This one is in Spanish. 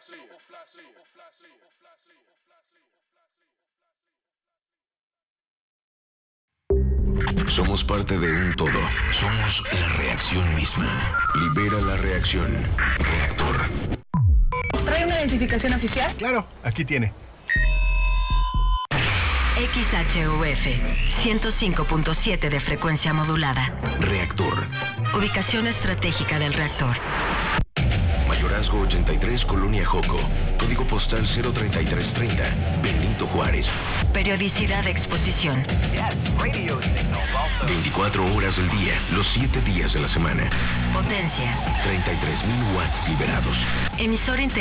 Somos parte de un todo. Somos la reacción misma. Libera la reacción. Reactor. ¿Trae una identificación oficial? Claro, aquí tiene. XHUF 105.7 de frecuencia modulada. Reactor. Ubicación estratégica del reactor. Mayorazgo 83, Colonia Joco. Código postal 03330. Benito Juárez. Periodicidad de exposición. 24 horas del día, los 7 días de la semana. Potencia. 33,000 watts liberados. Emisor integrado.